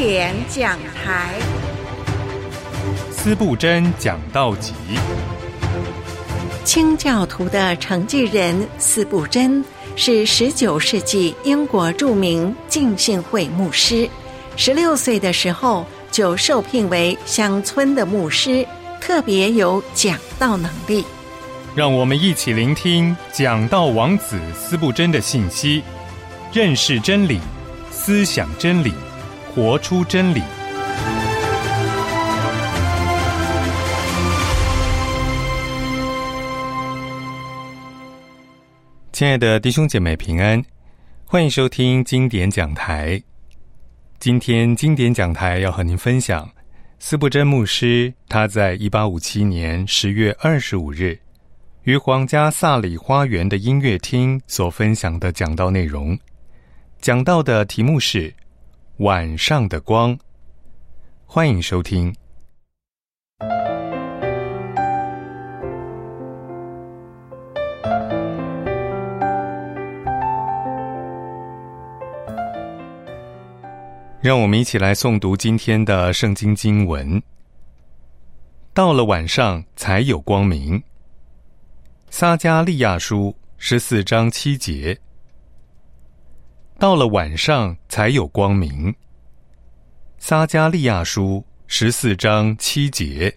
典讲台， 司布真讲道集。 清教徒的承继人司布真是19世纪英国著名浸信会牧师，16岁的时候就受聘为乡村的牧师，特别有讲道能力。 让我们一起聆听讲道王子司布真的信息，认识真理，思想真理，活出真理。亲爱的弟兄姐妹平安，欢迎收听经典讲台。今天经典讲台要和您分享司布真牧师他在1857年10月25日于皇家萨里花园的音乐厅所分享的讲道内容。讲道的题目是晚上的光，欢迎收听。让我们一起来诵读今天的圣经经文。到了晚上才有光明。撒迦利亚书14章7节。到了晚上才有光明。撒迦利亚书14章7节。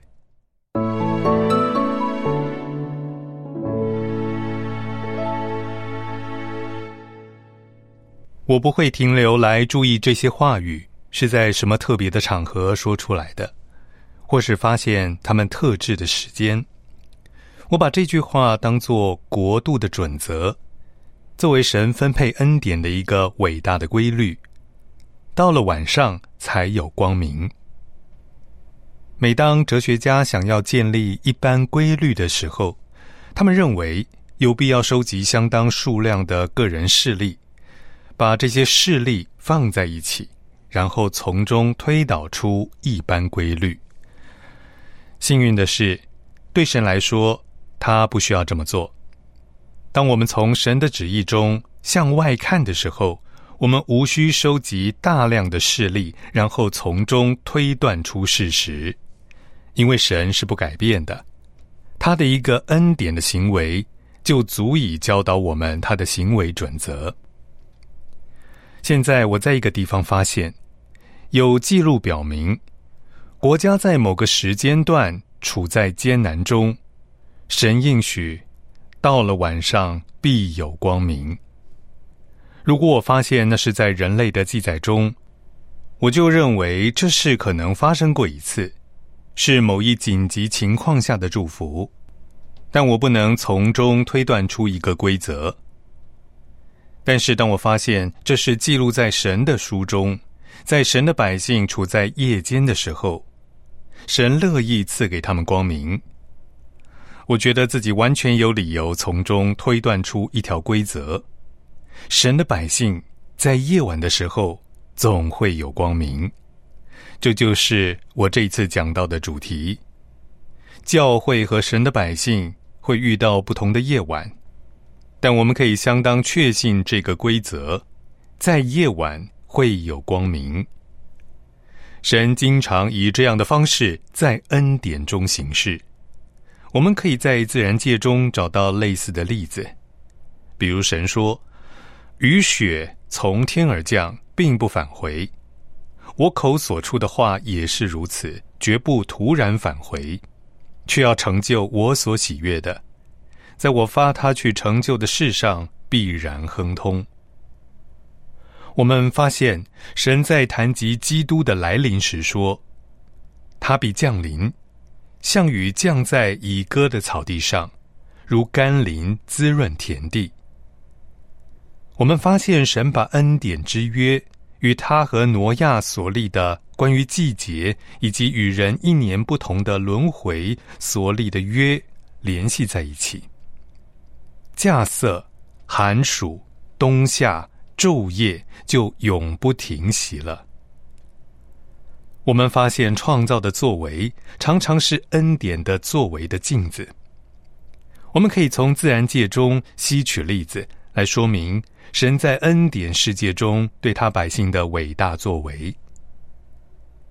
我不会停留来注意这些话语是在什么特别的场合说出来的，或是发现他们特制的时间。我把这句话当作国度的准则，作为神分配恩典的一个伟大的规律。到了晚上才有光明。每当哲学家想要建立一般规律的时候，他们认为有必要收集相当数量的个人事例，把这些事例放在一起，然后从中推导出一般规律。幸运的是，对神来说，他不需要这么做。当我们从神的旨意中向外看的时候，我们无需收集大量的事例，然后从中推断出事实，因为神是不改变的。他的一个恩典的行为就足以教导我们他的行为准则。现在我在一个地方发现，有记录表明，国家在某个时间段处在艰难中，神应许到了晚上必有光明。如果我发现那是在人类的记载中，我就认为这事可能发生过一次，是某一紧急情况下的祝福，但我不能从中推断出一个规则。但是当我发现这是记录在神的书中，在神的百姓处在夜间的时候，神乐意赐给他们光明，我觉得自己完全有理由从中推断出一条规则：神的百姓在夜晚的时候总会有光明。这就是我这一次讲到的主题。教会和神的百姓会遇到不同的夜晚，但我们可以相当确信这个规则：在夜晚会有光明。神经常以这样的方式在恩典中行事。我们可以在自然界中找到类似的例子，比如神说，雨雪从天而降，并不返回。我口所出的话也是如此，绝不突然返回，却要成就我所喜悦的，在我发他去成就的事上必然亨通。我们发现神在谈及基督的来临时说，他必降临，像雨降在已割的草地上，如甘霖滋润田地。我们发现神把恩典之约与他和挪亚所立的关于季节以及与人一年不同的轮回所立的约联系在一起。稼穑、寒暑、冬夏、昼夜就永不停息了。我们发现创造的作为常常是恩典的作为的镜子。我们可以从自然界中吸取例子来说明神在恩典世界中对他百姓的伟大作为。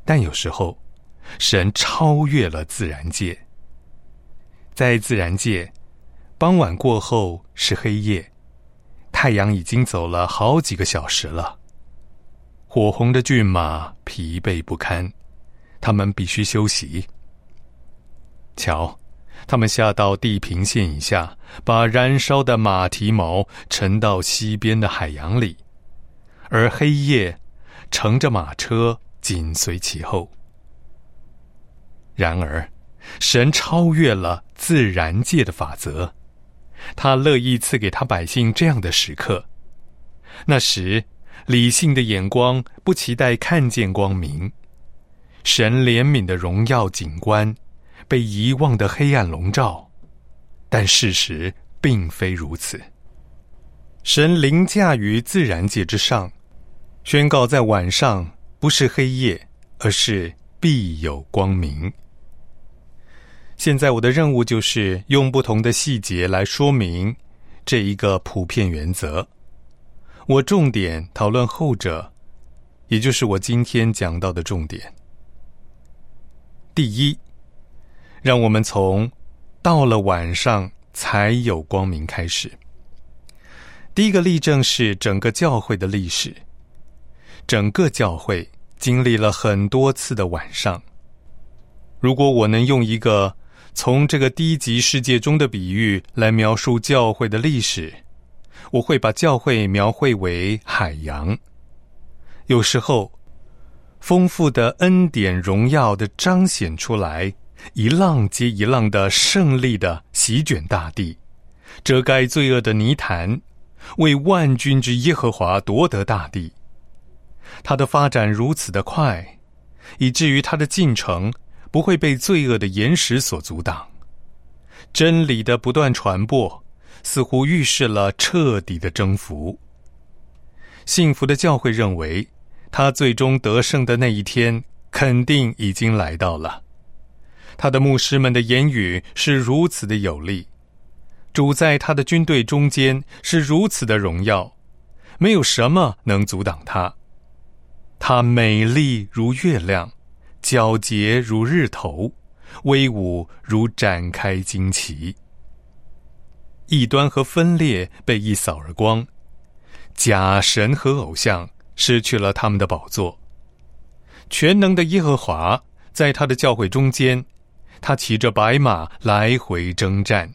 但有时候神超越了自然界。在自然界，傍晚过后是黑夜，太阳已经走了好几个小时了。火红的骏马疲惫不堪，他们必须休息。瞧，他们下到地平线以下，把燃烧的马蹄毛沉到西边的海洋里，而黑夜乘着马车紧随其后。然而，神超越了自然界的法则，他乐意赐给他百姓这样的时刻。那时，理性的眼光不期待看见光明，神怜悯的荣耀景观被遗忘的黑暗笼罩，但事实并非如此。神凌驾于自然界之上，宣告在晚上不是黑夜，而是必有光明。现在我的任务就是用不同的细节来说明这一个普遍原则。我重点讨论后者，也就是我今天讲到的重点。第一，让我们从到了晚上才有光明开始。第一个例证是整个教会的历史。整个教会经历了很多次的晚上。如果我能用一个从这个低级世界中的比喻来描述教会的历史，我会把教会描绘为海洋。有时候，丰富的恩典荣耀的彰显出来，一浪接一浪的胜利的席卷大地，遮盖罪恶的泥潭，为万军之耶和华夺得大地。它的发展如此的快，以至于它的进程不会被罪恶的岩石所阻挡。真理的不断传播似乎预示了彻底的征服。幸福的教会认为，他最终得胜的那一天肯定已经来到了。他的牧师们的言语是如此的有力，主在他的军队中间是如此的荣耀，没有什么能阻挡他。他美丽如月亮，皎洁如日头，威武如展开旌旗。异端和分裂被一扫而光，假神和偶像失去了他们的宝座。全能的耶和华在他的教会中间，他骑着白马来回征战。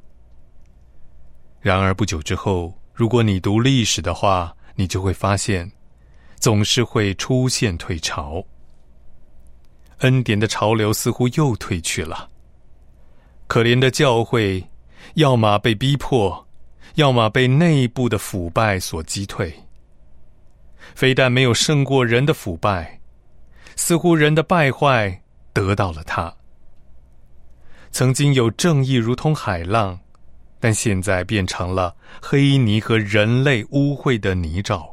然而不久之后，如果你读历史的话，你就会发现总是会出现退潮。恩典的潮流似乎又退去了。可怜的教会，要么被逼迫，要么被内部的腐败所击退。非但没有胜过人的腐败，似乎人的败坏得到了它。曾经有正义如同海浪，但现在变成了黑泥和人类污秽的泥沼。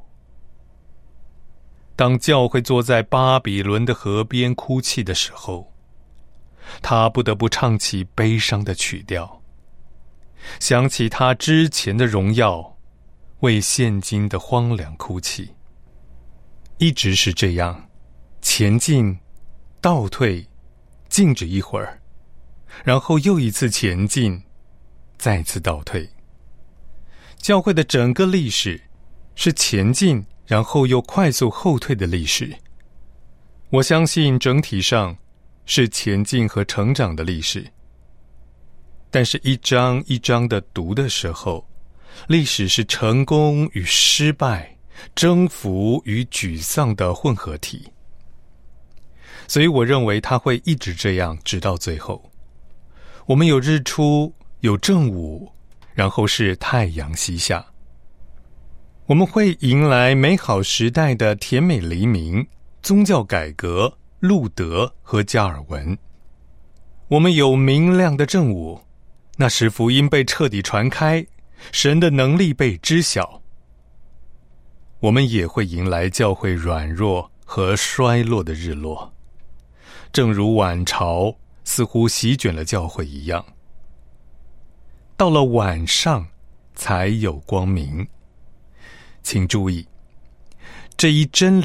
当教会坐在巴比伦的河边哭泣的时候，他不得不唱起悲伤的曲调，想起他之前的荣耀，为现今的荒凉哭泣。一直是这样，前进，倒退，静止一会儿，然后又一次前进，再次倒退。教会的整个历史是前进然后又快速后退的历史。我相信整体上是前进和成长的历史，但是一章一章的读的时候，历史是成功与失败，征服与沮丧的混合体。所以我认为它会一直这样直到最后。我们有日出，有正午，然后是太阳西下。我们会迎来美好时代的甜美黎明、宗教改革、路德和加尔文。我们有明亮的正午，那时福音被彻底传开，神的能力被知晓。我们也会迎来教会软弱和衰落的日落，正如晚潮似乎席卷了教会一样。到了晚上才有光明。请注意，这一真理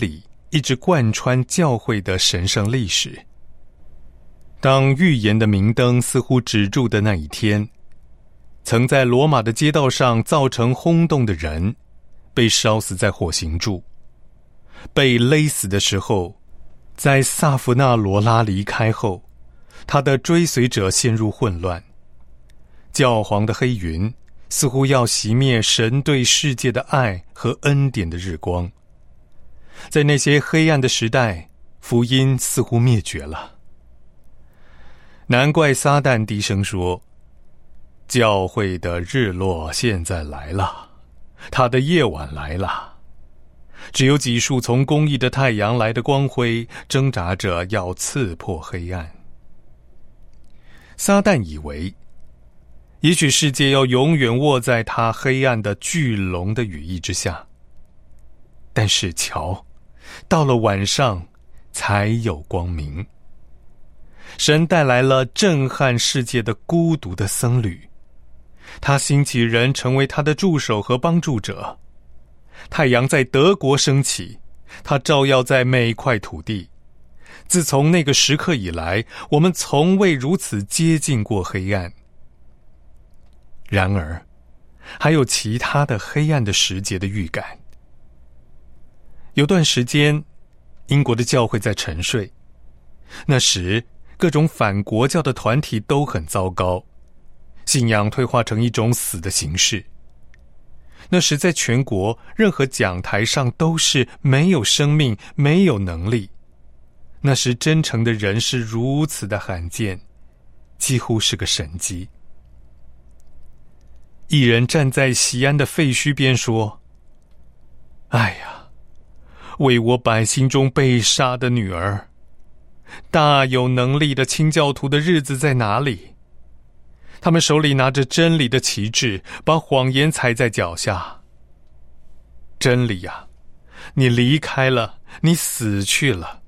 一直贯穿教会的神圣历史。当预言的明灯似乎止住的那一天，曾在罗马的街道上造成轰动的人被烧死在火刑柱，被勒死的时候，在萨弗纳罗拉离开后，他的追随者陷入混乱。教皇的黑云似乎要熄灭神对世界的爱和恩典的日光。在那些黑暗的时代，福音似乎灭绝了。难怪撒旦低声说，教会的日落现在来了，他的夜晚来了。只有几束从公义的太阳来的光辉，挣扎着要刺破黑暗。撒旦以为，也许世界要永远卧在他黑暗的巨龙的羽翼之下。但是瞧，到了晚上才有光明。神带来了震撼世界的孤独的僧侣，他兴起人成为他的助手和帮助者。太阳在德国升起，它照耀在每块土地。自从那个时刻以来，我们从未如此接近过黑暗。然而，还有其他的黑暗的时节的预感。有段时间，英国的教会在沉睡，那时各种反国教的团体都很糟糕，信仰退化成一种死的形式。那时在全国任何讲台上都是没有生命，没有能力。那时真诚的人是如此的罕见，几乎是个神迹。一人站在西安的废墟边说，哎呀，为我百姓中被杀的女儿，大有能力的清教徒的日子在哪里？他们手里拿着真理的旗帜，把谎言踩在脚下。真理呀，你离开了，你死去了。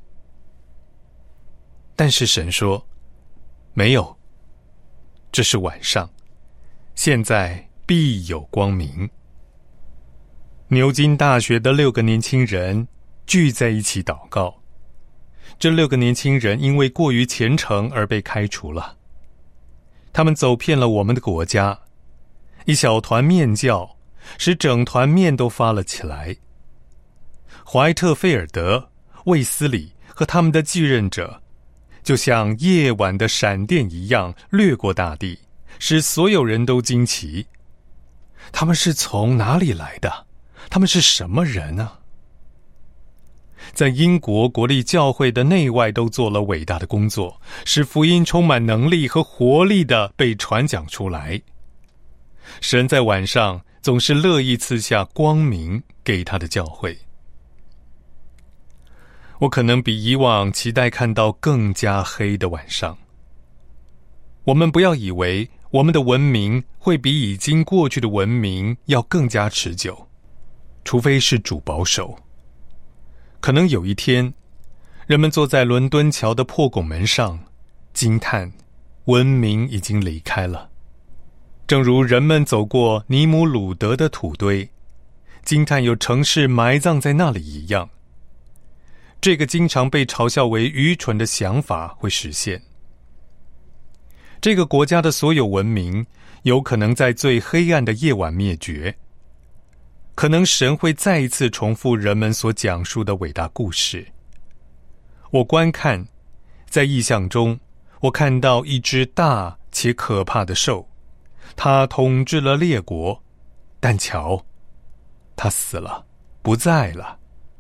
但是神说，没有，这是晚上，现在必有光明。牛津大学的6个年轻人聚在一起祷告。这6个年轻人因为过于虔诚而被开除了。他们走遍了我们的国家，一小团面教使整团面都发了起来。怀特菲尔德、卫斯理和他们的继任者就像夜晚的闪电一样掠过大地，使所有人都惊奇。他们是从哪里来的？他们是什么人呢？在英国国立教会的内外都做了伟大的工作，使福音充满能力和活力地被传讲出来。神在晚上总是乐意赐下光明给他的教会。我可能比以往期待看到更加黑的晚上。我们不要以为我们的文明会比已经过去的文明要更加持久，除非是主保守。可能有一天，人们坐在伦敦桥的破拱门上，惊叹文明已经离开了，正如人们走过尼姆鲁德的土堆，惊叹有城市埋葬在那里一样。这个经常被嘲笑为愚蠢的想法会实现。这个国家的所有文明有可能在最黑暗的夜晚灭绝。可能神会再一次重复人们所讲述的伟大故事。我观看，在异象中，我看到一只大且可怕的兽，它统治了列国，但瞧，它死了，不在了。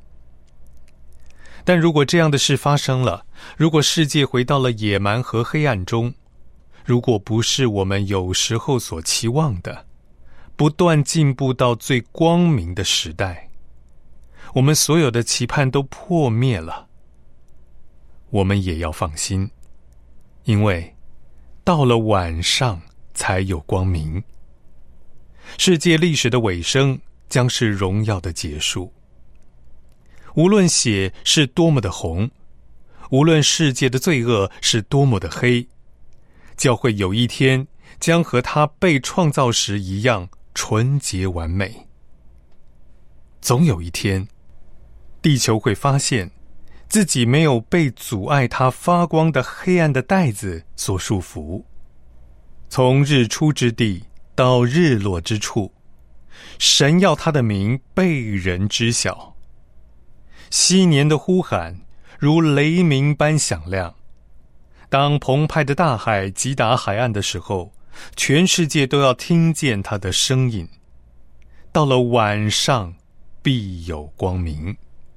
但如果这样的事发生了，如果世界回到了野蛮和黑暗中，如果不是我们有时候所期望的，不断进步到最光明的时代，我们所有的期盼都破灭了，我们也要放心，因为到了晚上才有光明。世界历史的尾声将是荣耀的结束。无论血是多么的红，无论世界的罪恶是多么的黑，教会有一天将和它被创造时一样纯洁完美。总有一天， 地球会发现自己没有被阻碍它发光的黑暗的带子所束缚。从日出之地到日落之处，神要他的名被人知晓。昔年的呼喊如雷鸣般响亮，当澎湃的大海击打海岸的时候，全世界都要听见他的声音。到了晚上，必有光明。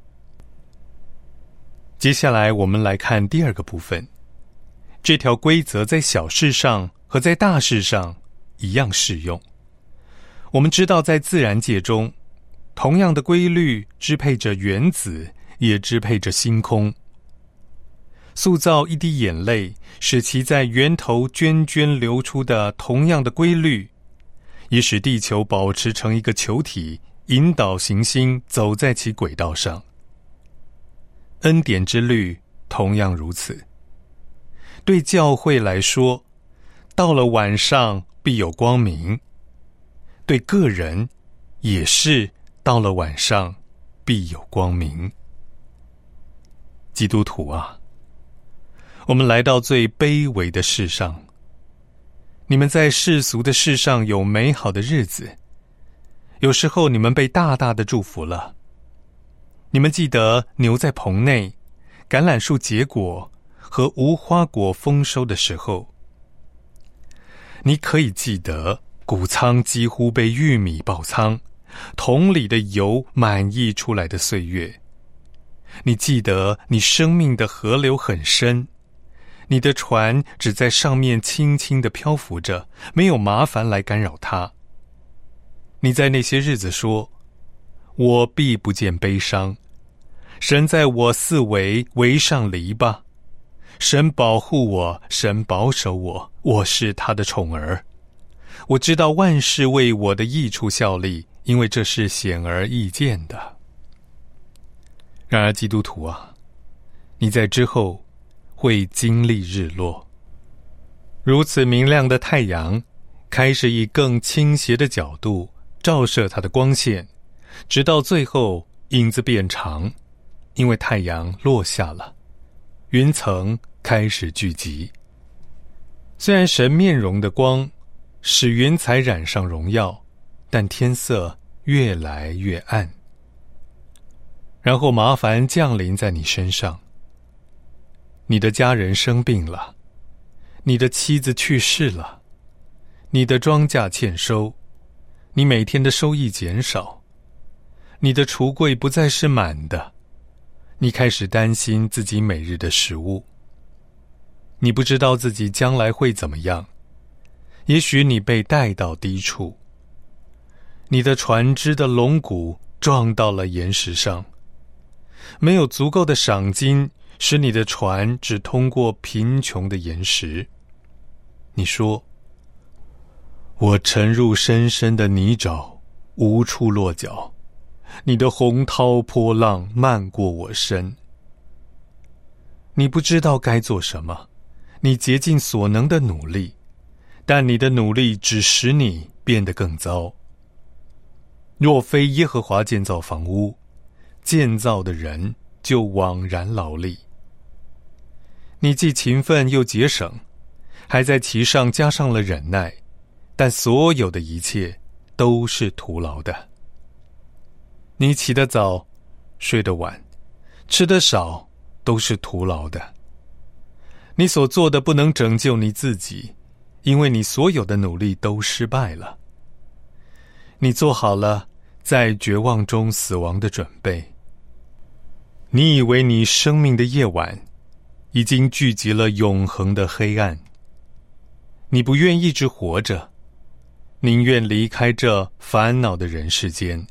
接下来我们来看第二个部分，这条规则在小事上和在大事上一样适用。我们知道在自然界中，同样的规律支配着原子，也支配着星空。塑造一滴眼泪，使其在源头涓涓流出的同样的规律，也使地球保持成一个球体，引导行星走在其轨道上。恩典之律同样如此。对教会来说，到了晚上必有光明；对个人也是到了晚上必有光明。基督徒啊，我们来到最卑微的世上，你们在世俗的世上有美好的日子，有时候你们被大大的祝福了。你们记得牛在棚内，橄榄树结果和无花果丰收的时候。你可以记得谷仓几乎被玉米爆仓，桶里的油满溢出来的岁月。你记得你生命的河流很深，你的船只在上面轻轻地漂浮着，没有麻烦来干扰它。你在那些日子说，我必不见悲伤，神在我四围围上篱笆，神保护我，神保守我，我是他的宠儿。我知道万事为我的益处效力，因为这是显而易见的。然而基督徒啊，你在之后会经历日落。如此明亮的太阳开始以更倾斜的角度照射它的光线，直到最后影子变长，因为太阳落下了，云层开始聚集。虽然神面容的光使云彩染上荣耀，但天色越来越暗。然后麻烦降临在你身上。你的家人生病了，你的妻子去世了，你的庄稼欠收，你每天的收益减少，你的橱柜不再是满的，你开始担心自己每日的食物。你不知道自己将来会怎么样，也许你被带到低处，你的船只的龙骨撞到了岩石上，没有足够的赏金使你的船只通过贫穷的岩石。你说，我沉入深深的泥沼，无处落脚，你的洪涛波浪漫过我身。你不知道该做什么，你竭尽所能的努力，但你的努力只使你变得更糟。若非耶和华建造房屋，建造的人就枉然劳力。你既勤奋又节省，还在其上加上了忍耐，但所有的一切都是徒劳的。你起得早，睡得晚，吃得少，都是徒劳的。你所做的不能拯救你自己，因为你所有的努力都失败了。你做好了在绝望中死亡的准备。你以为你生命的夜晚已经聚集了永恒的黑暗，你不愿一直活着，宁愿离开这烦恼的人世间。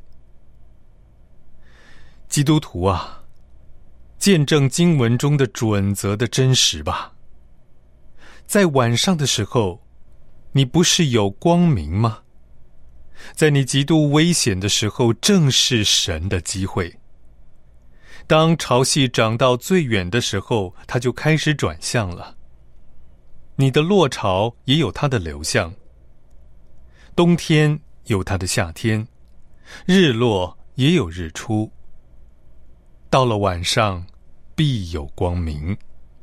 基督徒啊，见证经文中的准则的真实吧。在晚上的时候，你不是有光明吗？在你极度危险的时候，正是神的机会。当潮汐涨到最远的时候，它就开始转向了。你的落潮也有它的流向，冬天有它的夏天，日落也有日出。 到了晚上必有光明。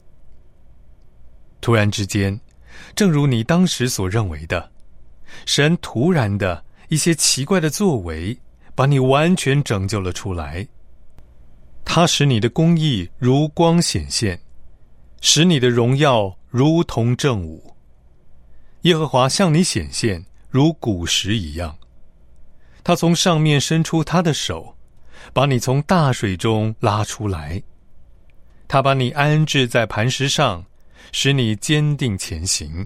突然之间，正如你当时所认为的，神突然的一些奇怪的作为，把你完全拯救了出来。他使你的公义如光显现，使你的荣耀如同正午。耶和华向你显现，如古时一样。他从上面伸出他的手，把你从大水中拉出来。他把你安置在磐石上，使你坚定前行。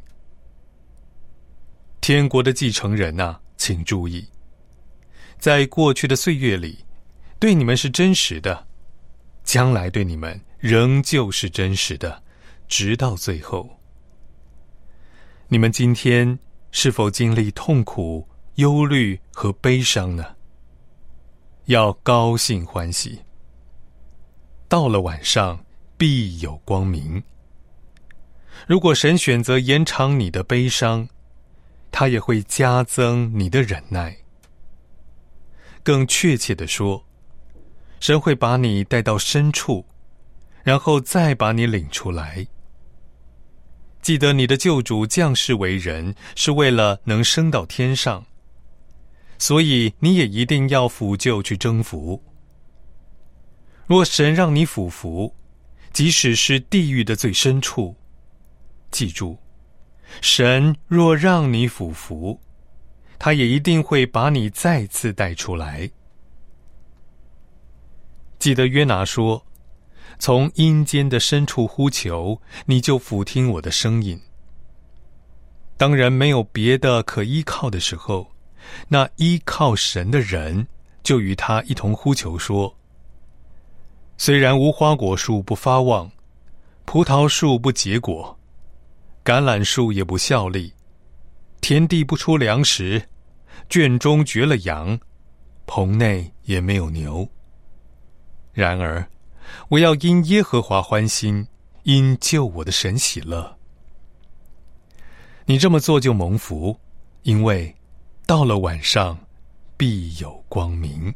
天国的继承人啊，请注意，在过去的岁月里，对你们是真实的，将来对你们仍旧是真实的，直到最后。你们今天是否经历痛苦、忧虑和悲伤呢？要高兴欢喜。到了晚上必有光明。如果神选择延长你的悲伤，他也会加增你的忍耐。更确切地说，神会把你带到深处，然后再把你领出来。记得你的救主降世为人，是为了能升到天上，所以你也一定要俯就去征服。若神让你俯伏，即使是地狱的最深处，记住，神若让你俯伏，他也一定会把你再次带出来。记得约拿说，从阴间的深处呼求，你就俯听我的声音。当人没有别的可依靠的时候，那依靠神的人就与他一同呼求说，虽然无花果树不发旺，葡萄树不结果，橄榄树也不效力，田地不出粮食，圈中绝了羊，棚内也没有牛。然而我要因耶和华欢心，因救我的神喜乐。你这么做就蒙福，因为到了晚上必有光明。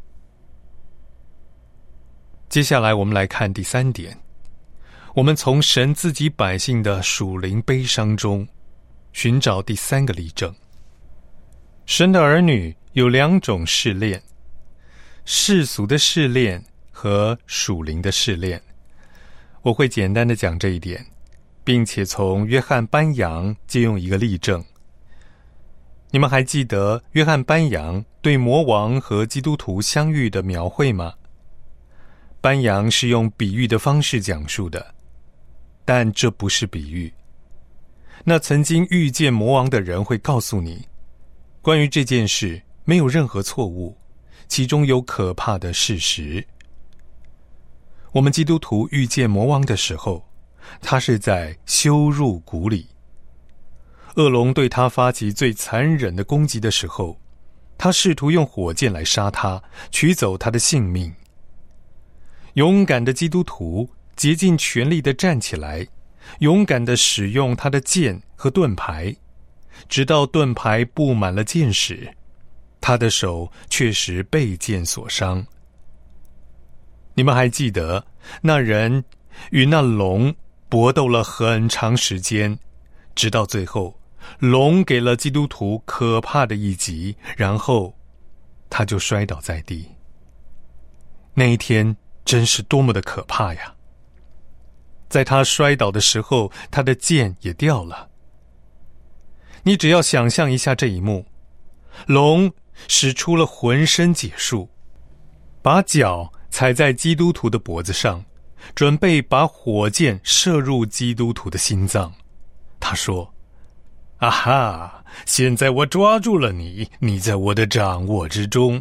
接下来我们来看第3点，我们从神自己百姓的属灵悲伤中寻找第3个例证。神的儿女有2种试炼，世俗的试炼和属灵的试炼。我会简单的讲这一点，并且从约翰班扬借用一个例证。你们还记得约翰班扬对魔王和基督徒相遇的描绘吗？班扬是用比喻的方式讲述的，但这不是比喻。那曾经遇见魔王的人会告诉你，关于这件事没有任何错误，其中有可怕的事实。我们基督徒遇见魔王的时候，他是在羞辱谷里。恶龙对他发起最残忍的攻击的时候，他试图用火箭来杀他，取走他的性命。勇敢的基督徒竭尽全力地站起来，勇敢地使用他的剑和盾牌，直到盾牌布满了箭矢，他的手确实被箭所伤。你们还记得那人与那龙搏斗了很长时间，直到最后龙给了基督徒可怕的一击，然后他就摔倒在地。那一天真是多么的可怕呀！在他摔倒的时候，他的剑也掉了。你只要想象一下这一幕，龙使出了浑身解数，把脚踩在基督徒的脖子上，准备把火箭射入基督徒的心脏。他说，啊哈，现在我抓住了你，你在我的掌握之中。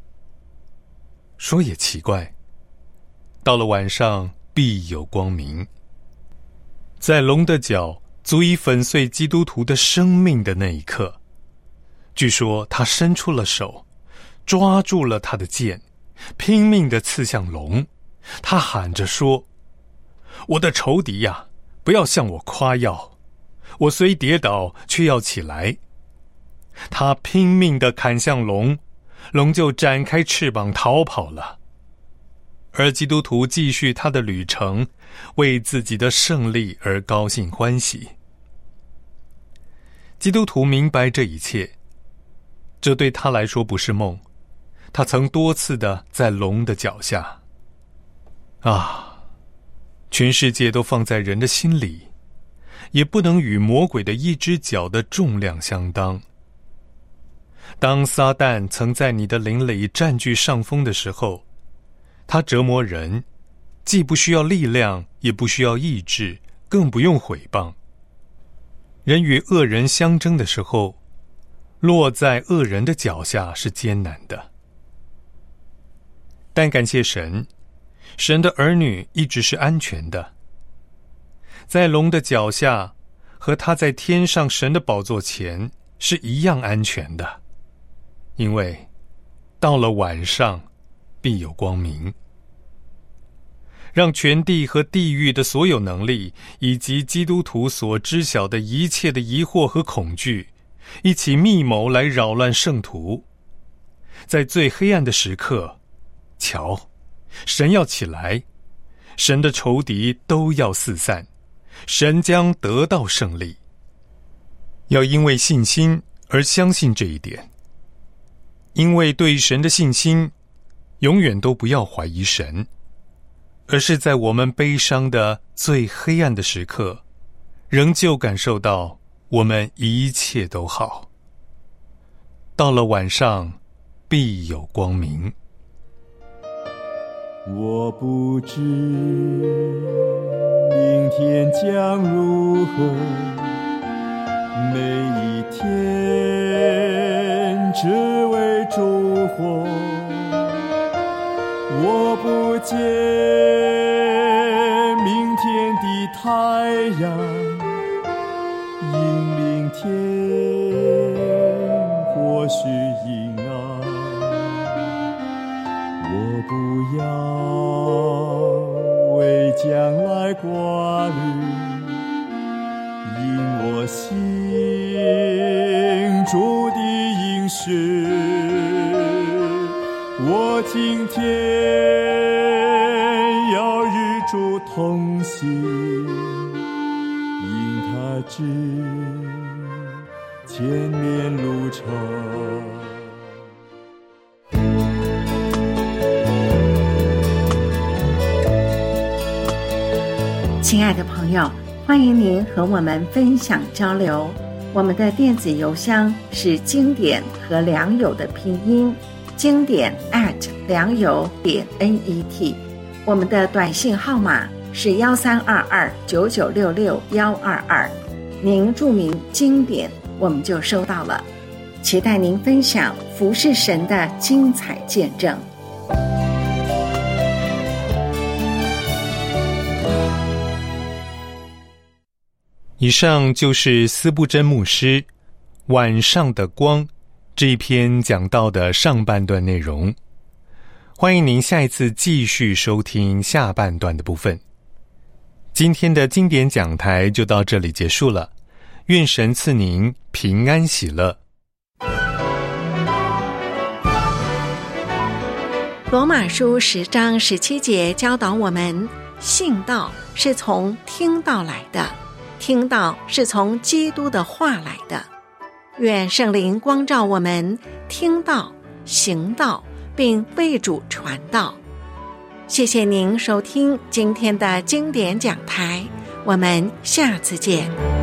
说也奇怪，到了晚上必有光明。在龙的角足以粉碎基督徒的生命的那一刻，据说他伸出了手，抓住了他的剑，拼命地刺向龙。他喊着说，我的仇敌呀，不要向我夸耀，我虽跌倒却要起来。他拼命地砍向龙，龙就展开翅膀逃跑了。 而基督徒继续他的旅程，为自己的胜利而高兴欢喜。基督徒明白这一切，这对他来说不是梦，他曾多次的在龙的脚下。全世界都放在人的心里，也不能与魔鬼的一只脚的重量相当。当撒旦曾在你的灵里占据上风的时候，他折磨人，既不需要力量，也不需要意志，更不用毁谤。人与恶人相争的时候，落在恶人的脚下是艰难的。但感谢神，神的儿女一直是安全的。在龙的脚下，和他在天上神的宝座前是一样安全的，因为到了晚上必有光明。让全地和地狱的所有能力，以及基督徒所知晓的一切的疑惑和恐惧，一起密谋来扰乱圣徒。在最黑暗的时刻，瞧，神要起来，神的仇敌都要四散，神将得到胜利。要因为信心而相信这一点，因为对神的信心，永远都不要怀疑神，而是在我们悲伤的最黑暗的时刻，仍旧感受到我们一切都好。到了晚上，必有光明。 我不知明天将如何，每一天只为烛火。我不见明天的太阳因明天或许阴暗，我不要为将来挂虑，因我心主的应许，我今天要与主同行，因他知前面路程。 亲爱的朋友，欢迎您和我们分享交流。我们的电子邮箱是经典和良友的拼音，经典良友.net。我们的短信号码是132299662122，您注明经典，我们就收到了。期待您分享服侍神的精彩见证。 以上就是司布真牧师《晚上的光》这一篇讲到的上半段内容。欢迎您下一次继续收听下半段的部分。今天的经典讲台就到这里结束了，愿神赐您平安喜乐。 罗马书10章17节教导我们，信道是从听道来的，听道是从基督的话来的。愿圣灵光照我们，听道、行道，并为主传道。谢谢您收听今天的经典讲台，我们下次见。